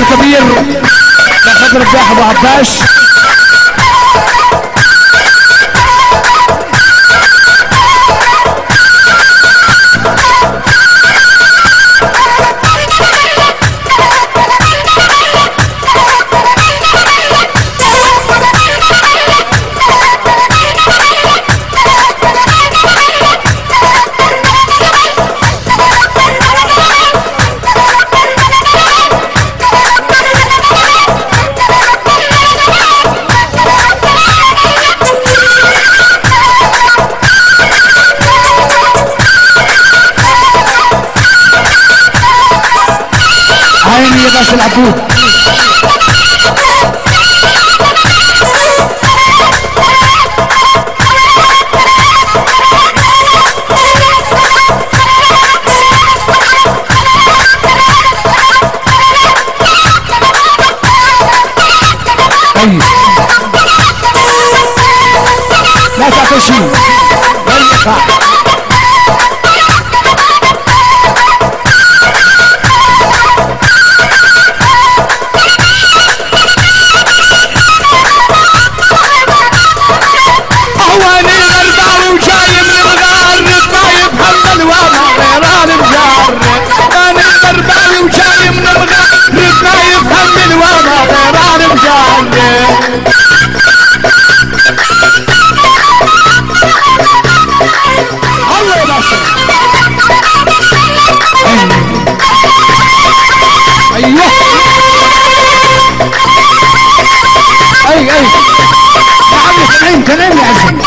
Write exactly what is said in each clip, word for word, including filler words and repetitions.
كبير لخاطر الضاح ابو عباس. عيني يا باش العبود. طيب لا تعطي شيء لا يقع. اي اي يا عمي سامعين كلام يا عزيزي.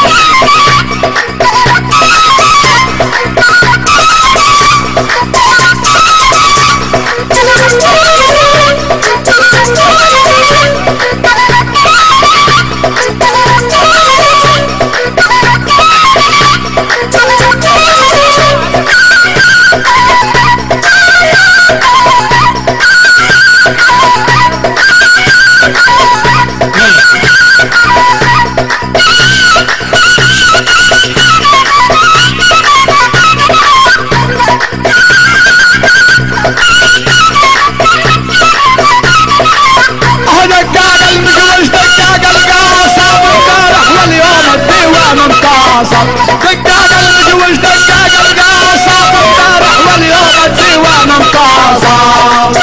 دقاق المجوج دقاق القاصب امبارح واليوم الديوان انقاصب.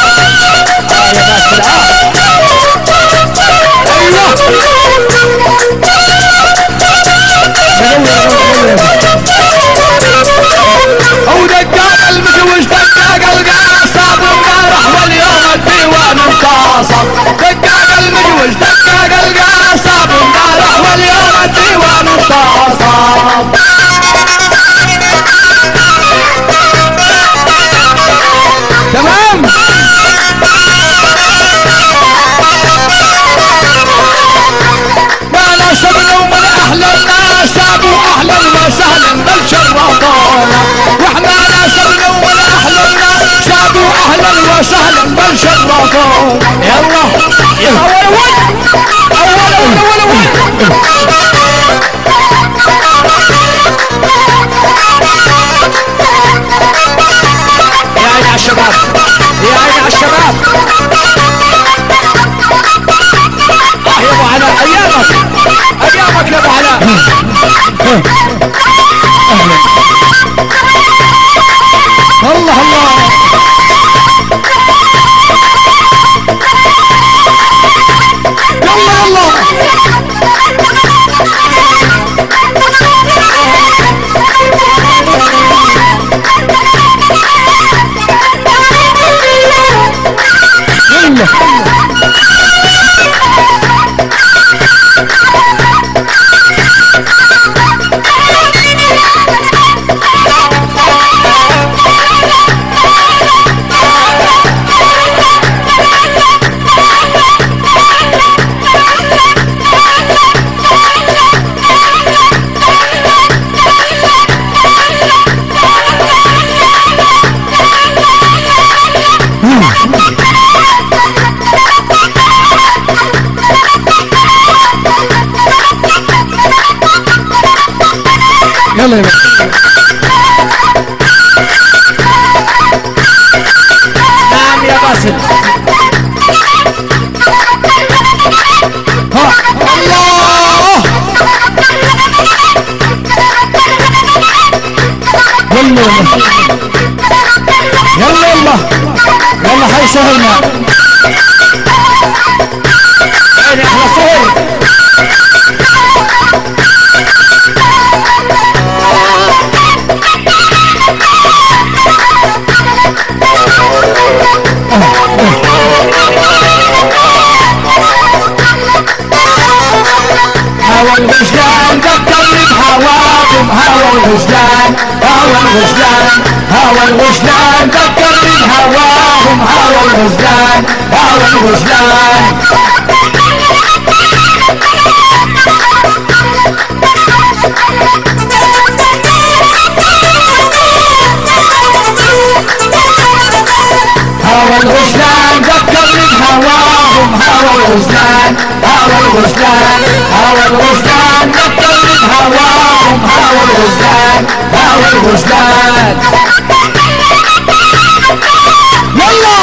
ودقاق المجوج دقاق القاصب امبارح واليوم الديوان انقاصب. دقاق المجوج دقاق القاصب امبارح واليوم الديوان انقاصب. تمام. ما ناسبنا ومن اهل الناس ابو اهلا وسهلا بل شرفونا. واحنا ناسبنا ومن اهل الناس ابو اهلا وسهلا بل شرفونا. يلا يلا اول اول اول اول اول يا عيني على الشباب يا عيني على الشباب. اه يا ابو علاء ايامك ايامك يا ابو علاء. الله الله يلا يلا يلا يا نعم يا باسل. سهيلنا عيني احلى سهيل هوا الغزلان ذكرني بهواكم هوا الغزلان هوا الغزلان هوا الغزلان ذكرني بهواكم هوا الغزلان هوا الغزلان هوا الغزلان ذكرني بهواكم هوا الغزلان هوا الغزلان هوا الغزلان ذكرني بهواكم هوا الغزلان هوا الغزلان يلا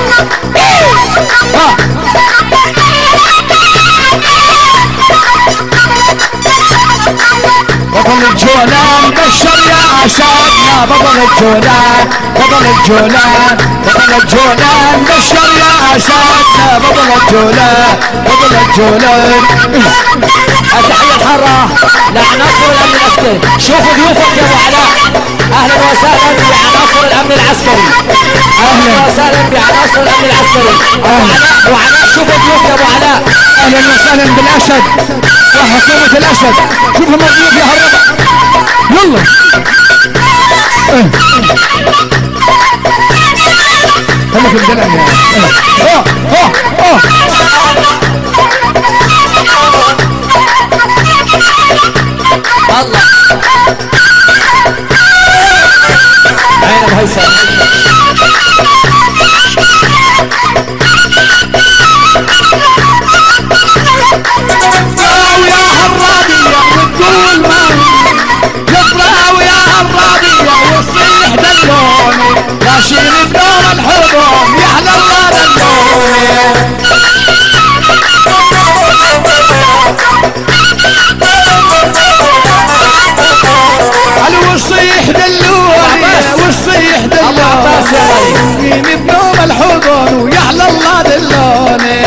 ها بطل الجولان بشر يا عشاقنا بطل الجولان بطل الجولان بطل الجولان بشر يا عشاقنا بطل الجولان بطل الجولان التحية الحارة لعناصر الأمن العسكري. شوفوا ضيوفك يا أبو علاء، أهلا وسهلا بعناصر الأمن العسكري. أهلا وسهلا بعناصر الأمن العسكري. أبو علاء أبو علاء شوفوا ضيوف يا أبو علاء. أهلا وسهلا بالأسد وحكومة الأسد. شوفوا الضيوف يا هربا يلا خليك الدلع يا اه اه اه الله عين بهيثم يا هرابية وتقول ما يطلعوا يا هرابية ويصيح دلوني لاشين الدور الحضن يحلى الله دلوني الوصيح دلوني والصيح دلوني بنوم الحضن ويحلى الله دلوني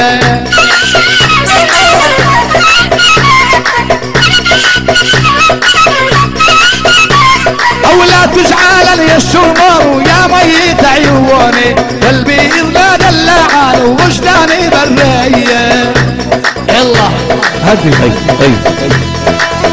أو لا تزعل يا السمر يا ميت عيوني قلبي إذا دلعان ووجداني برية يلا هدي هي هي